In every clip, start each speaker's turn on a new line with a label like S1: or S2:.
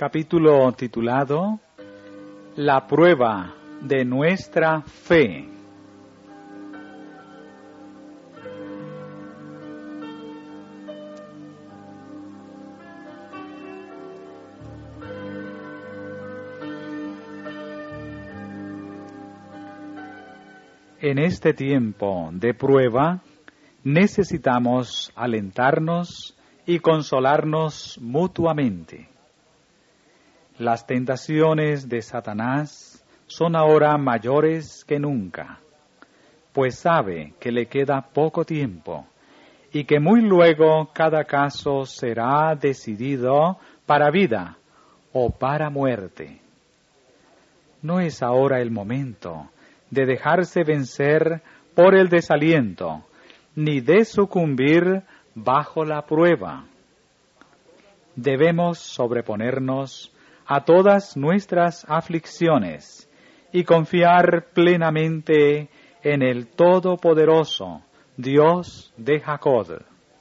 S1: capítulo titulado La prueba de nuestra fe. En este tiempo de prueba necesitamos alentarnos y consolarnos mutuamente. Las tentaciones de Satanás son ahora mayores que nunca, pues sabe que le queda poco tiempo y que muy luego cada caso será decidido para vida o para muerte. No es ahora el momento de dejarse vencer por el desaliento, ni de sucumbir bajo la prueba. Debemos sobreponernos a todas nuestras aflicciones y confiar plenamente en el Todopoderoso, Dios de Jacob.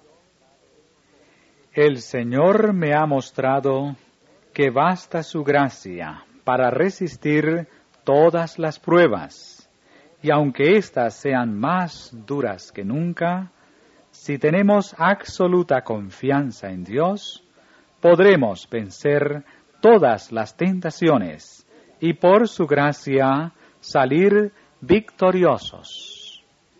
S1: El Señor me ha mostrado que basta su gracia para resistir todas las pruebas, y aunque éstas sean más duras que nunca, si tenemos absoluta confianza en Dios, podremos vencer todas las tentaciones y por su gracia salir victoriosos.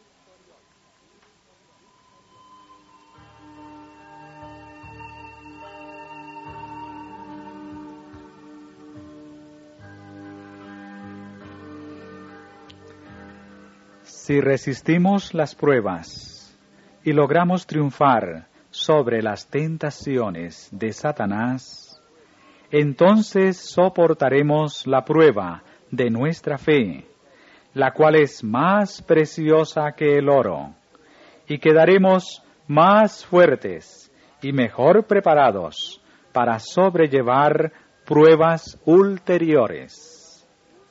S1: Si resistimos las pruebas y logramos triunfar sobre las tentaciones de Satanás, entonces soportaremos la prueba de nuestra fe, la cual es más preciosa que el oro, y quedaremos más fuertes y mejor preparados para sobrellevar pruebas ulteriores.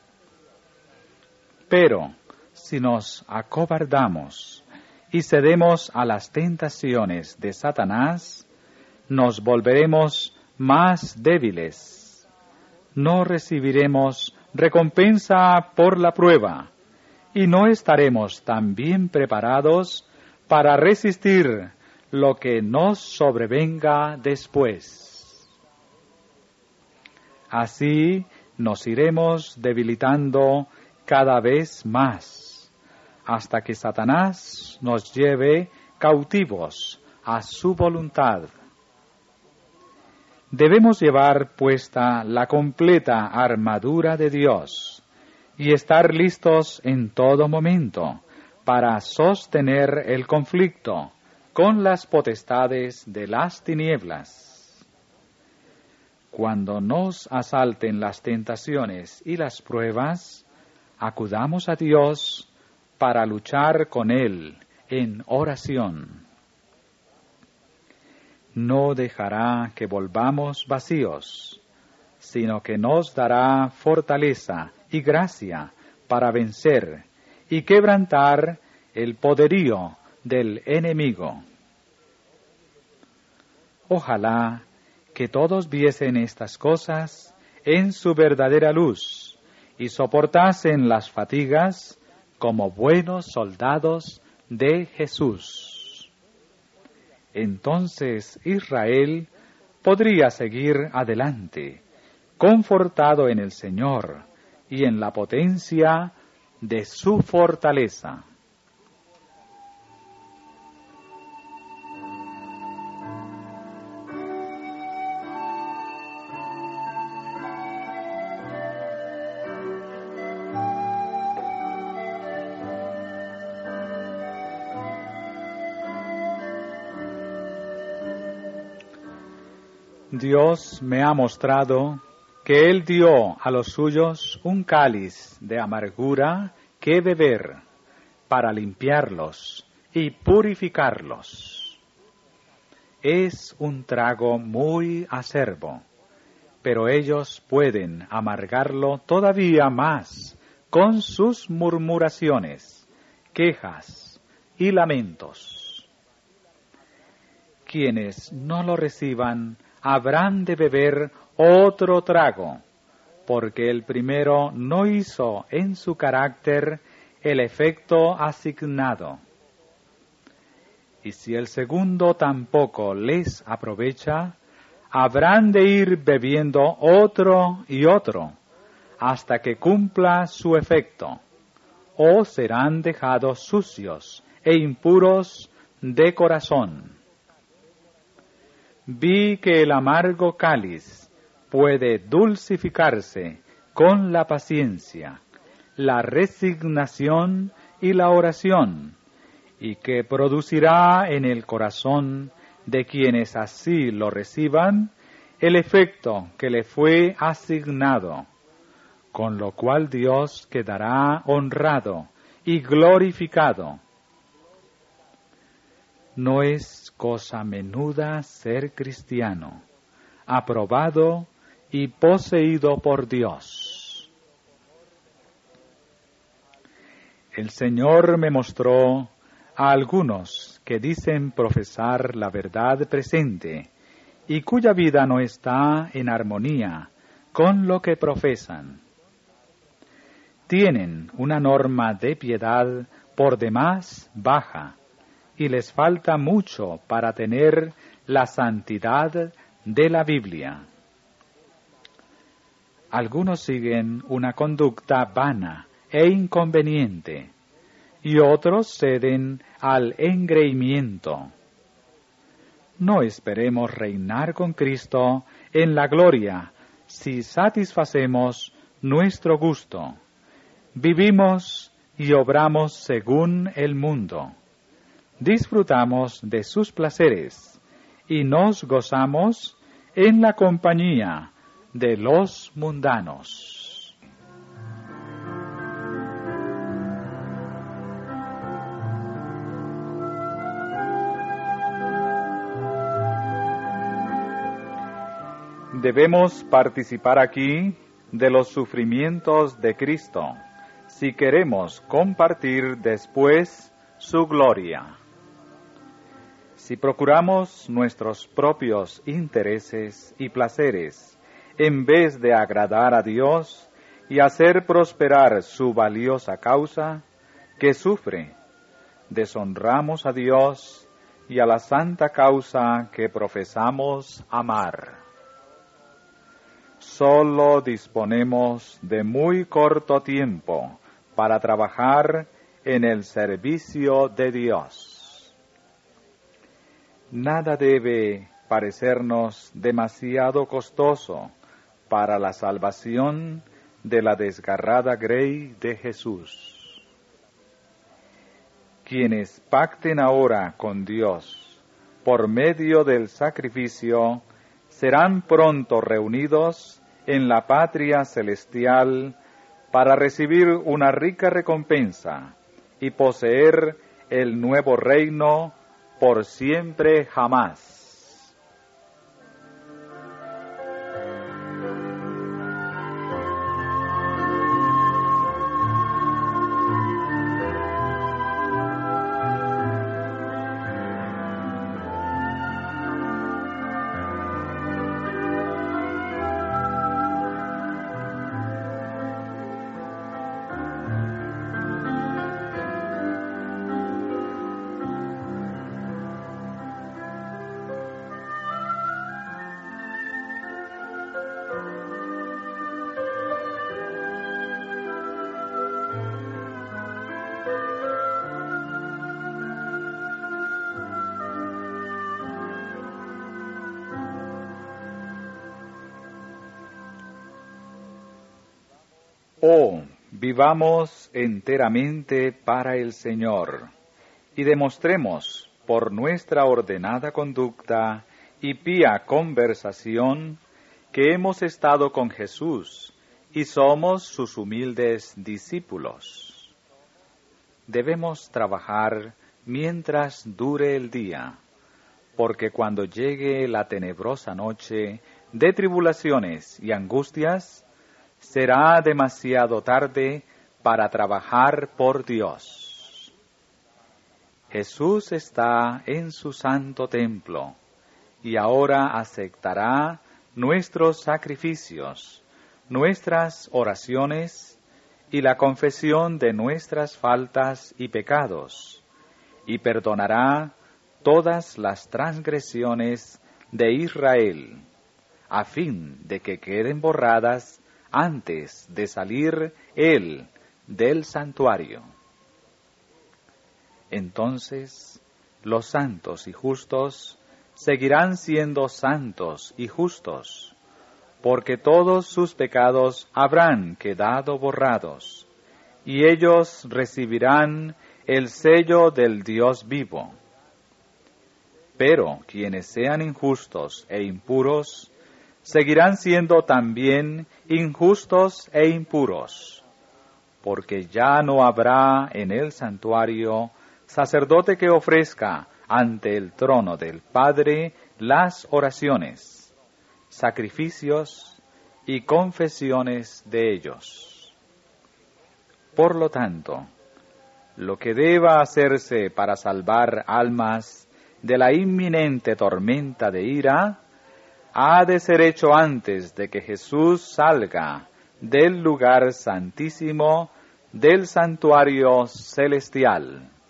S1: Pero si nos acobardamos y cedemos a las tentaciones de Satanás, nos volveremos más débiles. No recibiremos recompensa por la prueba y no estaremos tan bien preparados para resistir lo que nos sobrevenga después. Así nos iremos debilitando cada vez más, hasta que Satanás nos lleve cautivos a su voluntad. Debemos llevar puesta la completa armadura de Dios y estar listos en todo momento para sostener el conflicto con las potestades de las tinieblas. Cuando nos asalten las tentaciones y las pruebas, acudamos a Dios para luchar con Él en oración. No dejará que volvamos vacíos, sino que nos dará fortaleza y gracia para vencer y quebrantar el poderío del enemigo. Ojalá que todos viesen estas cosas en su verdadera luz y soportasen las fatigas como buenos soldados de Jesús. Entonces Israel podría seguir adelante, confortado en el Señor y en la potencia de su fortaleza. Dios me ha mostrado que Él dio a los suyos un cáliz de amargura que beber para limpiarlos y purificarlos. Es un trago muy acerbo, pero ellos pueden amargarlo todavía más con sus murmuraciones, quejas y lamentos. Quienes no lo reciban habrán de beber otro trago, porque el primero no hizo en su carácter el efecto asignado. Y si el segundo tampoco les aprovecha, habrán de ir bebiendo otro y otro, hasta que cumpla su efecto, o serán dejados sucios e impuros de corazón. Vi que el amargo cáliz puede dulcificarse con la paciencia, la resignación y la oración, y que producirá en el corazón de quienes así lo reciban el efecto que le fue asignado, con lo cual Dios quedará honrado y glorificado. No es cosa menuda ser cristiano, aprobado y poseído por Dios. El Señor me mostró a algunos que dicen profesar la verdad presente y cuya vida no está en armonía con lo que profesan. Tienen una norma de piedad por demás baja y les falta mucho para tener la santidad de la Biblia. Algunos siguen una conducta vana e inconveniente, y otros ceden al engreimiento. No esperemos reinar con Cristo en la gloria si satisfacemos nuestro gusto. Vivimos y obramos según el mundo. Disfrutamos de sus placeres y nos gozamos en la compañía de los mundanos. Debemos participar aquí de los sufrimientos de Cristo si queremos compartir después su gloria. Si procuramos nuestros propios intereses y placeres en vez de agradar a Dios y hacer prosperar su valiosa causa que sufre, deshonramos a Dios y a la santa causa que profesamos amar. Solo disponemos de muy corto tiempo para trabajar en el servicio de Dios. Nada debe parecernos demasiado costoso para la salvación de la desgarrada grey de Jesús. Quienes pacten ahora con Dios por medio del sacrificio serán pronto reunidos en la patria celestial para recibir una rica recompensa y poseer el nuevo reino por siempre jamás. Oh, vivamos enteramente para el Señor y demostremos por nuestra ordenada conducta y pía conversación que hemos estado con Jesús y somos sus humildes discípulos. Debemos trabajar mientras dure el día, porque cuando llegue la tenebrosa noche de tribulaciones y angustias, será demasiado tarde para trabajar por Dios. Jesús está en su santo templo y ahora aceptará nuestros sacrificios, nuestras oraciones y la confesión de nuestras faltas y pecados, y perdonará todas las transgresiones de Israel, a fin de que queden borradas antes de salir Él del santuario. Entonces los santos y justos seguirán siendo santos y justos, porque todos sus pecados habrán quedado borrados, y ellos recibirán el sello del Dios vivo. Pero quienes sean injustos e impuros, seguirán siendo también injustos e impuros, porque ya no habrá en el santuario sacerdote que ofrezca ante el trono del Padre las oraciones, sacrificios y confesiones de ellos. Por lo tanto, lo que deba hacerse para salvar almas de la inminente tormenta de ira, ha de ser hecho antes de que Jesús salga del lugar santísimo del santuario celestial.